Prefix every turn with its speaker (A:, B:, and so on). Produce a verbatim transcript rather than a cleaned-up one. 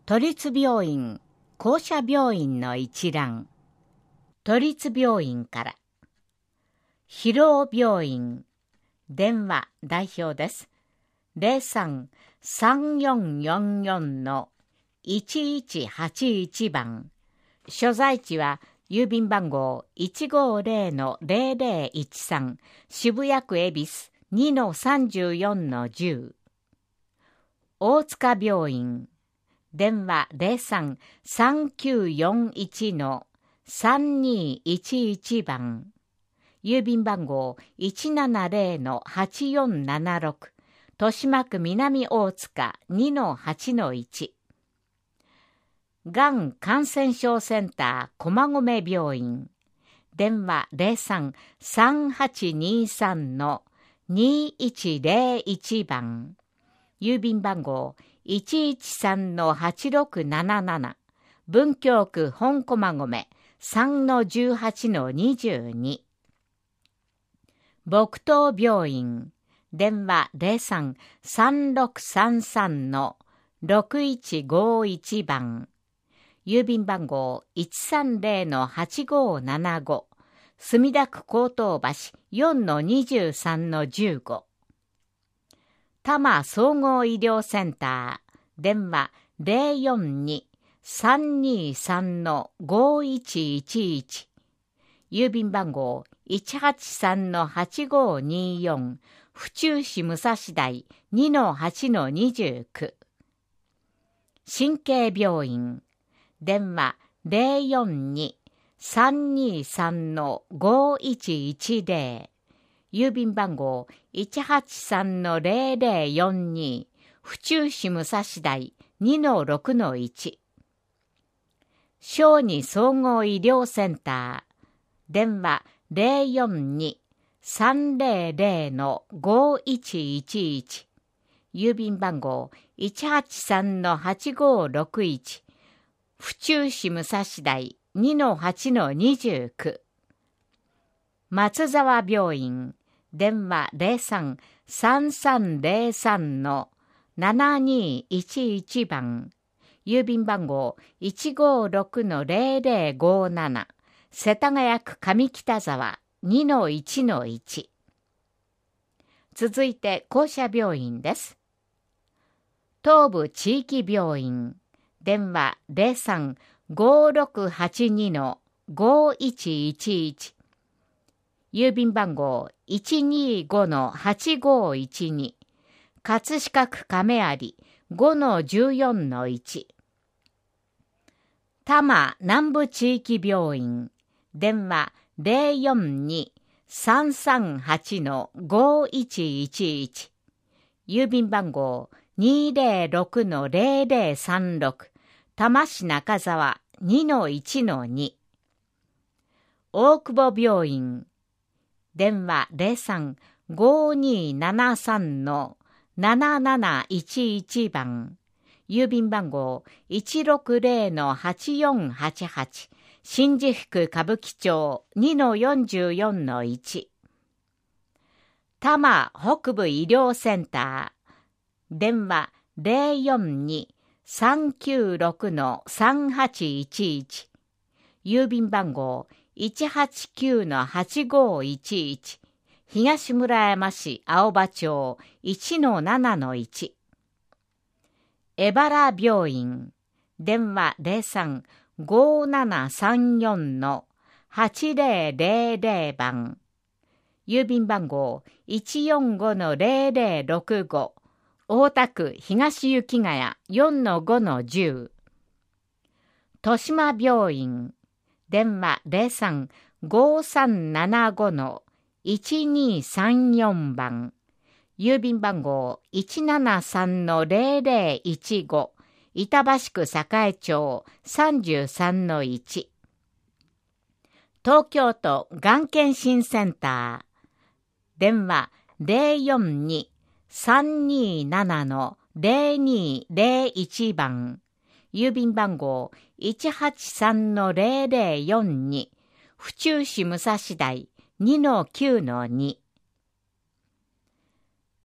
A: 都立病院、公社病院の一覧。都立病院から。広尾病院、電話代表です。ゼロさん さんよんよんよん のいちいちはちいち番。所在地は郵便番号 いちごゼロのゼロゼロいちさん 渋谷区恵比寿 にのさんじゅうよんのじゅう。大塚病院、電話 ゼロさん さんきゅうよんいちのさんにいちいち番。郵便番号 いちななゼロのはちよんななろく 豊島区南大塚 にのはちのいち。がん感染症センター駒込病院、電話 ゼロさん さんはちにさんのにいちゼロいち番。郵便番号 いちいちさんのはちろくなななな 文京区本駒込 さんのじゅうはちのにじゅうに。木東病院、電話 ゼロさん さんろくさんさんのろくいちごいち番。郵便番号 いちさんゼロのはちごななご 墨田区江東橋 よんのにじゅうさんのじゅうご。多摩総合医療センター、電話 ゼロよんに さんにさんのごいちいちいち。郵便番号 いちはちさんのはちごによん 府中市武蔵台 にのはちのにじゅうきゅう。神経病院、電話 ゼロよんに さんにさんのごいちいちゼロ。郵便番号 いちはちさんのゼロゼロよんに 府中市武蔵台 にのろくのいち。小児総合医療センター、電話 ゼロよんに さんゼロゼロのごいちいちいち。郵便番号 いちはちさんのはちごろくいち。府中市武蔵台 にのはちのにじゅうきゅう。松沢病院、電話 ゼロさん さんさんゼロさんのななにいちいち番。郵便番号 いちごろくのゼロゼロごなな。世田谷区上北沢 にのいちのいち。続いて公社病院です。東部地域病院、電話 ゼロさん ごろくはちにのごいちいちいち。郵便番号 いちにごのはちごいちに。葛飾区亀有 ごのじゅうよんのいち。多摩南部地域病院、電話 ゼロよんに さんさんはちのごいちいちいち。郵便番号 にゼロろくのゼロゼロさんろく。多摩市中沢 にのいちのに。大久保病院、電話 ゼロさん ごにななさんのなななないちいち番。郵便番号 いちろくゼロのはちよんはちはち。新宿区歌舞伎町 にのよんじゅうよんのいち。多摩北部医療センター、電話 ゼロよんに さんきゅうろくのさんはちいちいち。郵便番号 いちはちきゅうのはちごいちいち。東村山市青葉町 いちのななのいち。江原病院、電話 ゼロさん ごななさんよんのはちゼロゼロゼロ番。郵便番号 いちよんごのゼロゼロろくご。大田区東雪ヶ谷 よんのごのじゅう。豊島病院、電話 ゼロさん ごさんななごのいちにさんよん番。郵便番号 いちななさんのゼロゼロいちご。板橋区栄町 さんじゅうさんのいち。東京都がん検診センター、電話 ゼロよんに さんにななのゼロにゼロいち番。郵便番号 いちはちさんのゼロゼロよんに。府中市武蔵台 にのきゅうのに。